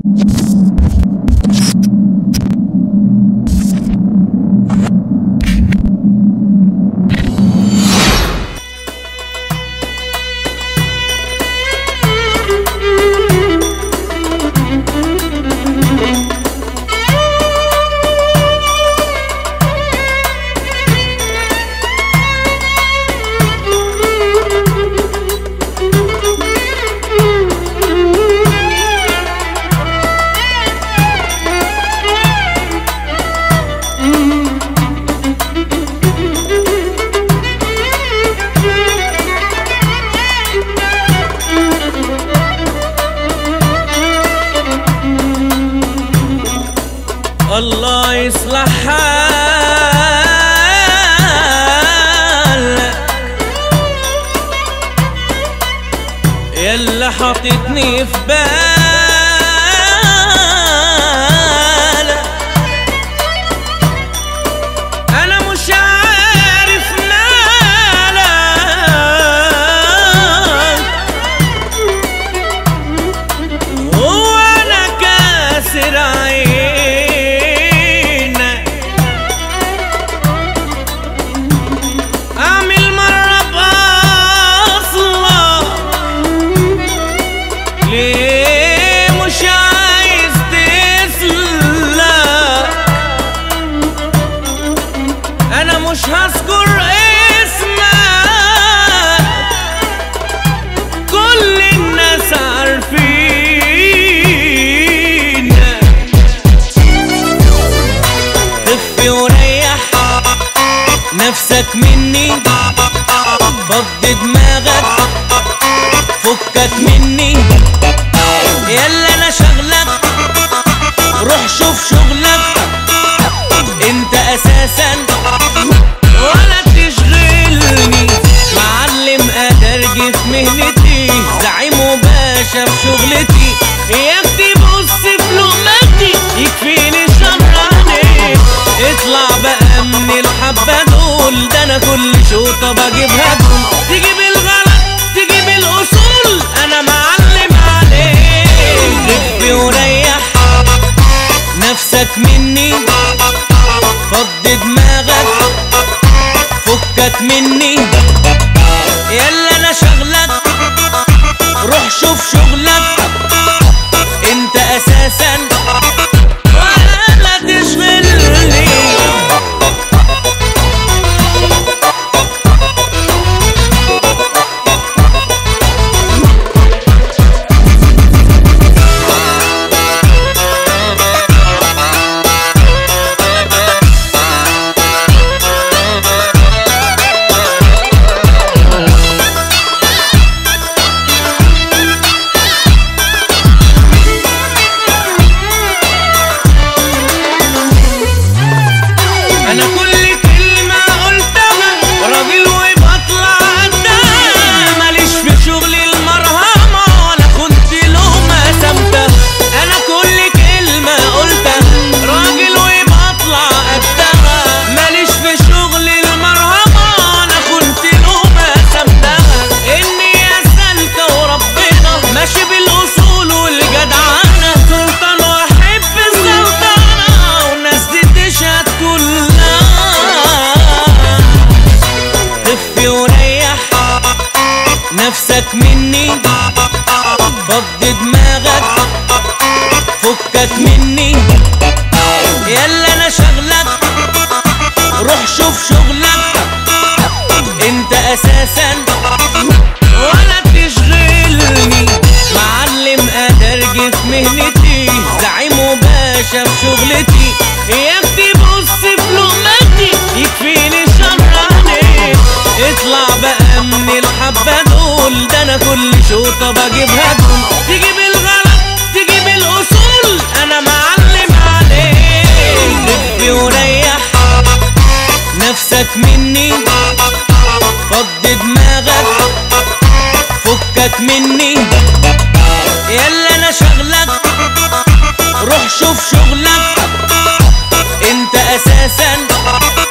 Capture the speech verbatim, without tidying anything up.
الله يصلح حالك يلا حاطتني في بالك. انا مش عارف مالك وانا كاسر عيني مش هذكر اسمك كل الناس عارفين. طفي وريح نفسك مني فضي دماغك فكك مني يلا انا شغلك روح شوف شغلك انت اساسا ولا تشغلني. معلم ادرجي في مهنتي زعيم وباشا في شغلتي ياخدي بص في لقمتي يكفيني شر عليك. اطلع بقى من الحبة دول ده انا كل شوطة بجيبها دول تجيب الغلط تجيب الاصول انا معلم عليك. خف وريح نفسك مني فضي دماغك فكك مني يلا انا شغلك روح شوف شغلك انت اساسا ولا تشغلني. أنا كل كلمة قلتها راجل وبطلع قدها ماليش في شغل المرهمة ولا كنت لقمة سمتة. أنا كل كلمة قلتها راجل وبطلع قدها ماليش في شغل المرهمة ولا كنت لقمة سمتة. إني يا سالكة وربنا ماشي بالأصول والجدعنة سلطان وأحب السلطنة والناس دي تشهد كلها. طفي وريح نفسك مني فضي دماغك فكك مني يلا انا شغلك روح شوف شغلك انت اساسا ولا تشغلني. معلم ادرجي في مهنتي زعيم وباشا في شغلتي ياخدي بص في لقمتي يكفيني شر عليك. اطلع بقى من الحبة دول ده انا كل شوطة بجيبها دول تجيب الغلط تجيب الاصول انا معلم عليك. خف وريح نفسك مني فضي دماغك فكك مني يلا انا شغلك روح شوف شغلك انت اساسا